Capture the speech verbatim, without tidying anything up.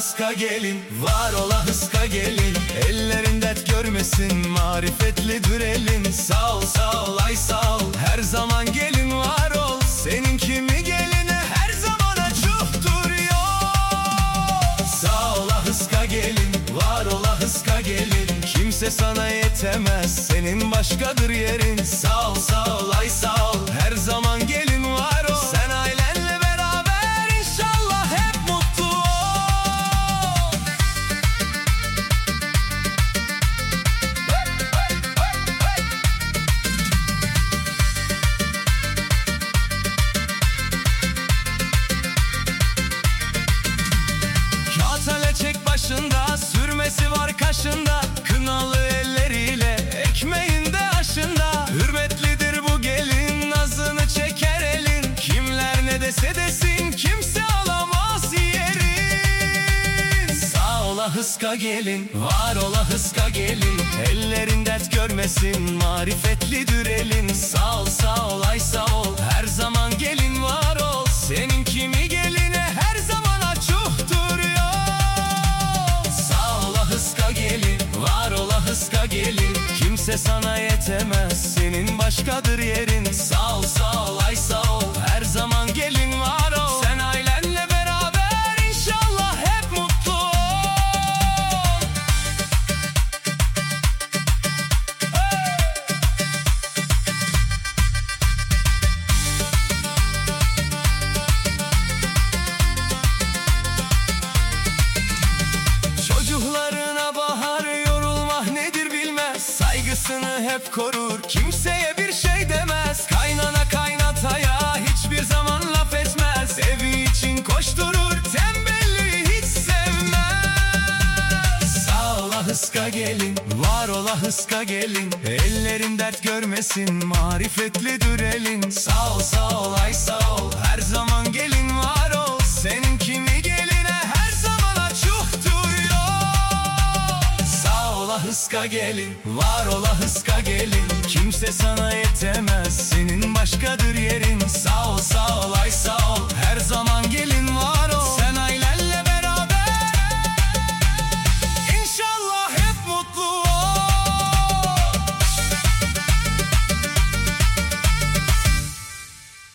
hıska gelin, var ola hıska gelin. Ellerin dert görmesin, marifetlidir elin. Sağ ol, sağ ol, ay sağ ol, her zaman gelin var ol. Senin kimi geline her zaman açıktır yol. Sağ ola hıska gelin, var ola hıska gelin. Kimse sana yetemez, senin başkadır yerin. Sağ ol, sağ ol, ay sağ ol, her zaman gelin var ol. Sen ailenle beraber inşallah hep mutlu ol. Kağıt çek başında, sürmesi var kaşında. Kınalı elleriyle, ekmeğinde aşında. Hürmetlidir bu gelin, nazını çeker elin. Kimler ne dese desin, kimse alamaz yerin. Sağ ola hıska gelin, var ola hıska gelin. Ellerin dert görmesin, marifetlidir elin. Sağ ol, sağ ol, ay sağ ol, her zaman gelin var ol. Senin kimi geline her zaman açıktır yol. Sağ ola hıska gelin, var ola hıska gelin. Kimse sana yetemez, senin başkadır yerin. Sağ ol, sağ ol, ay sağ ol, her zaman gelin var ol. Sen ailenle beraber inşallah hep mutlu ol. Çocuklarına bahar, yorulmak nedir bilmez. Saygısını hep korur, kimseye bir şey demez. Kaynana kaynataya hiçbir zaman laf etmez. Evi için koşturur, tembelliği hiç sevmez. Sağ ola hıska gelin, var ola hıska gelin. Ellerin dert görmesin, marifetlidir elin. Sağ ol, sağ ol, ay sağ ol, her zaman gelin var ol. Senin kimi geline her zaman açıktır yol. Sağ ola hıska gelin, var ola hıska gelin. Kimse sana yetemez, senin başkadır yerin. Sağ ol, sağ ol, ay sağ ol, her zaman gelin.